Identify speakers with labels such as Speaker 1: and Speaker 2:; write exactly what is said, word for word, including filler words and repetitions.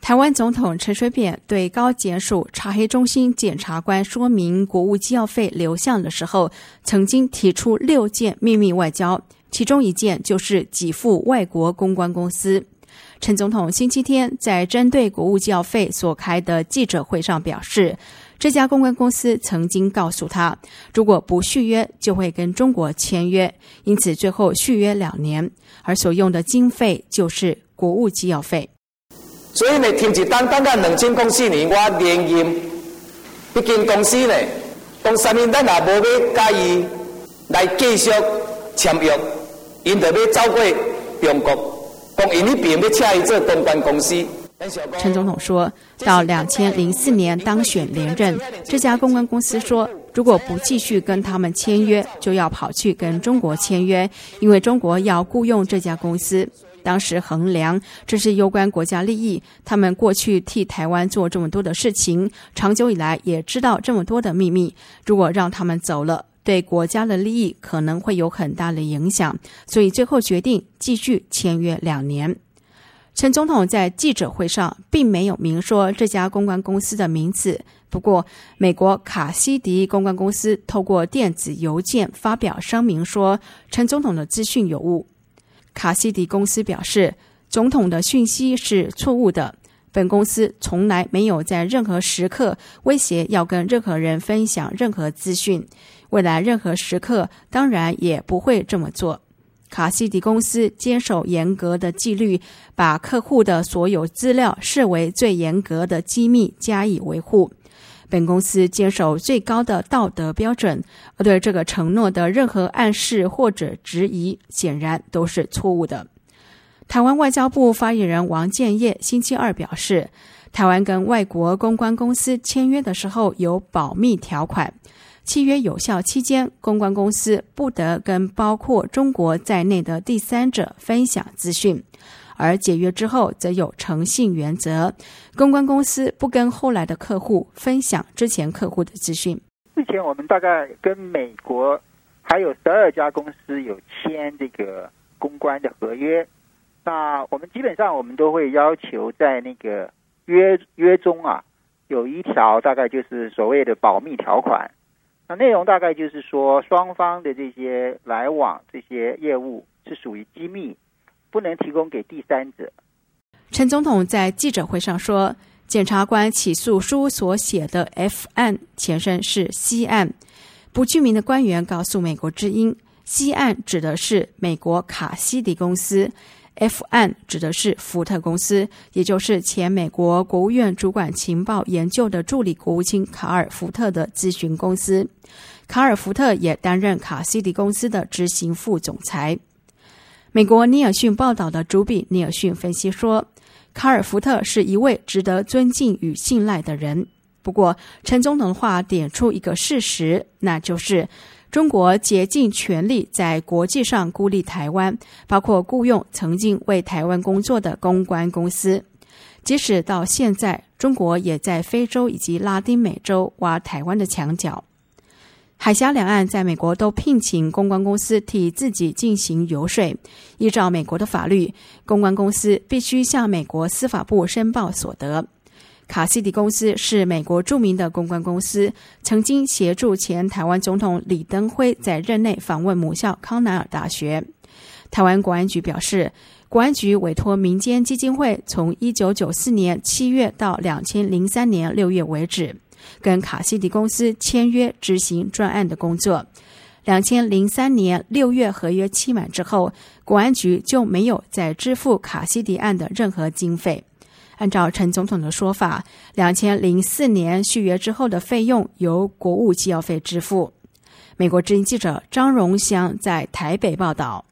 Speaker 1: 台湾总统陈水扁对高检署查黑中心检察官说明国务机要费流向的时候，曾经提出六件秘密外交，其中一件就是给付外国公关公司。陈总统星期天在针对国务机要费所开的记者会上表示，这家公关公司曾经告诉他，如果不续约就会跟中国签约，因此最后续约两年，而所用的经费就是国务机要费。
Speaker 2: 所以呢，听一单单到两千零四年，我连任一间公司呢，讲三年咱也无要甲伊来继续签约，因就要走过中国，讲因迄边要请伊做公关公司。
Speaker 1: 陈总统说，到二零零四年当选连任，这家公关公司说，如果不继续跟他们签约，就要跑去跟中国签约，因为中国要雇佣这家公司。当时衡量这是攸关国家利益，他们过去替台湾做这么多的事情，长久以来也知道这么多的秘密，如果让他们走了，对国家的利益可能会有很大的影响，所以最后决定继续签约两年。陈总统在记者会上并没有明说这家公关公司的名字，不过美国卡西迪公关公司透过电子邮件发表声明说，陈总统的资讯有误。卡西迪公司表示，总统的讯息是错误的，本公司从来没有在任何时刻威胁要跟任何人分享任何资讯，未来任何时刻当然也不会这么做。卡西迪公司坚守严格的纪律，把客户的所有资料视为最严格的机密加以维护。本公司坚守最高的道德标准，而对这个承诺的任何暗示或者质疑，显然都是错误的。台湾外交部发言人王建业星期二表示，台湾跟外国公关公司签约的时候有保密条款，契约有效期间，公关公司不得跟包括中国在内的第三者分享资讯，而解约之后则有诚信原则，公关公司不跟后来的客户分享之前客户的资讯。
Speaker 3: 之前我们大概跟美国还有十二家公司有签这个公关的合约，那我们基本上我们都会要求在那个约约中啊，有一条大概就是所谓的保密条款，那内容大概就是说双方的这些来往这些业务是属于机密，不能提供给第三者。
Speaker 1: 陈总统在记者会上说，检察官起诉书所写的 F 案前身是 C 案，不具名的官员告诉美国之音， C 案指的是美国卡西迪公司， F 案指的是福特公司，也就是前美国国务院主管情报研究的助理国务卿卡尔福特的咨询公司。卡尔福特也担任卡西迪公司的执行副总裁。美国尼尔逊报道的主笔尼尔逊分析说，卡尔福特是一位值得尊敬与信赖的人。不过陈总统的话点出一个事实，那就是中国竭尽全力在国际上孤立台湾，包括雇佣曾经为台湾工作的公关公司。即使到现在，中国也在非洲以及拉丁美洲挖台湾的墙角。海峡两岸在美国都聘请公关公司替自己进行游说，依照美国的法律，公关公司必须向美国司法部申报所得。卡西迪公司是美国著名的公关公司，曾经协助前台湾总统李登辉在任内访问母校康奈尔大学。台湾国安局表示，国安局委托民间基金会从一九九四年七月到二零零三年六月为止，跟卡西迪公司签约执行专案的工作。二零零三年六月合约期满之后，国安局就没有再支付卡西迪案的任何经费。按照陈总统的说法，二零零四年续约之后的费用由国务机要费支付。美国之音记者张荣香在台北报道。